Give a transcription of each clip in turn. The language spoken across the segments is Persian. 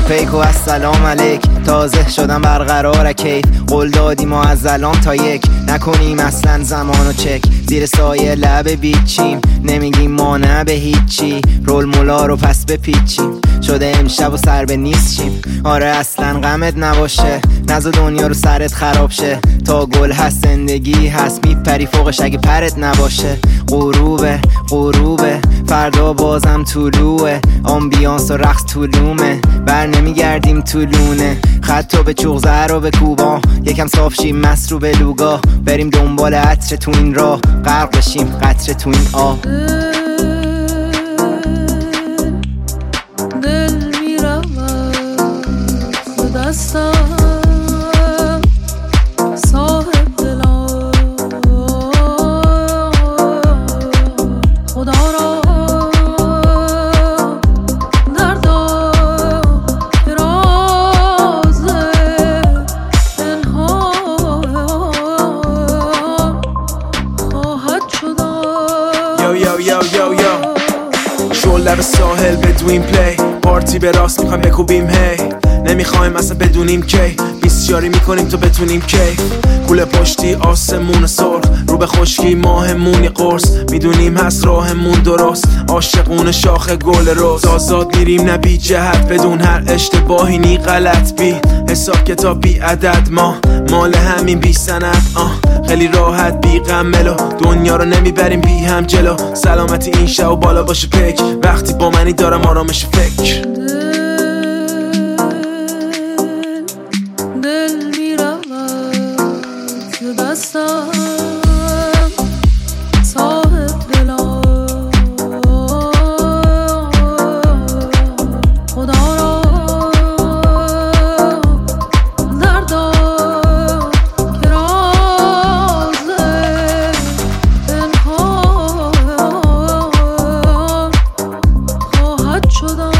پیک و السلام علیک. تازه شدم برقرار کیف، قول دادیم و از الان تا یک نکنیم اصلا زمانو چک. زیر سایه لب بیچیم، نمیگیم ما نه به هیچی. رول مولا رو پس بپیچیم، شده امشب و سر به نیست شیم. آره اصلا غمت نباشه، نزا دنیا رو سرت خراب شه. تا گل هست زندگی هست، میپری فوقش اگه پرت نباشه. غروبه غروبه فردا بازم طلوعه، آمبیانس و رقص طولومه. بر نمیگردیم طولونه، خطا به چوغ زهر و به کوبا. یکم صاف شیم مست رو به لوگا، بریم دنبال عطر تو این راه. غرق بشیم قطره تو این آه. دل میرود به دستم، صاحب دلم خدا را دردا که راز پنهان خواهد شدن. یو یو یو یو یو شل لب ساحل بدویم پلی، پارتی به راست میخوایم بکوبیم هی. نمیخوایم اصلا بدونیم کی، بیسیاری میکنیم تو بتونیم کیف. کوله پشتی آسمون سرخ، رو به خشکی ماهمونی قرص. میدونیم هست راهمون درست، عاشقون شاخ گل روز. آزاد میریم نه بی جهت، بدون هر اشتباهی نی غلط. بی حساب کتاب بی عدد، ما مال همین بی سند. خیلی راحت بی غم ملو، دنیا رو نمیبریم بی هم جلو. سلامتی این شب و بالا باشه پک، وقتی با منی دارم آرامش فکر. دل میرود به دستم، صاحب دلم خدا را دردا که راز پنهان خواهد شدن.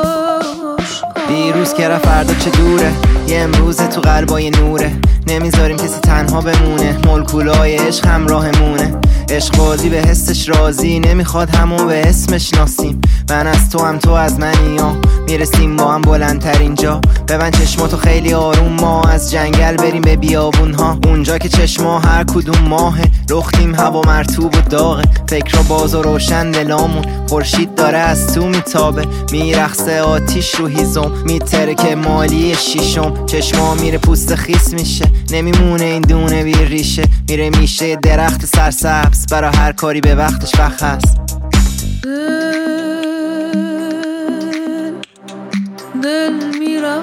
دیروز که رفت فردا چه دوره، یه امروز تو قلبای نوره. نمیذاریم کسی تنها بمونه، مولکولای عشق همراهمونه. عشق بازی به حسش راضی، نمیخواد همو به اسمش ناسیم. من از تو هم تو از منی، یا میرسیم با هم بلندتر اینجا. ببند چشماتو خیلی آروم، ما از جنگل بریم به بیابون ها. اونجا که چشما هر کدوم ماهه، لختیم هوا مرطوب و داغه. فکر باز و روشن دلامون، خورشید داره از تو میتابه. میرقصه آتیش رو هیزم، میتره که مالی شیشم. چشما میره پوست خیس میشه، نمیمونه این دونه بی ریشه. میره میشه درخت سرسبز، برا هر کاری به وقتش وقت هست. دل میرود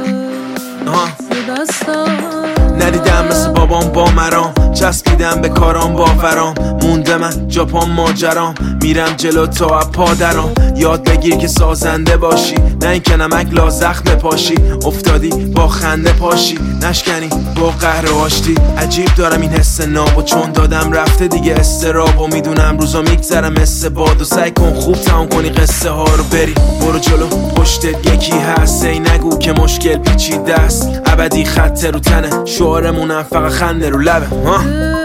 به دستم، ندیدم مثل بابام با مرام، چسبیدم به کارام باورام. مونده من جاپام ماجرام، میرم جلو تا پادرام. یاد بگیر که سازنده باشی، نه این که نمک لا زخم پاشی. افتادی با خنده پاشی، نشکنی با قهر و آشتی. عجیب دارم این حس نابو، چون دادم رفته دیگه استراب. و میدونم روزا میگذرم مثل باد، و سعی کن خوب تمام کنی قصه ها رو. بری برو جلو پشتت یکی هست، ای نگو که مشکل پیچیده است. ابدی خط رو تنه، شعارمونم فقط خنده رو لبه.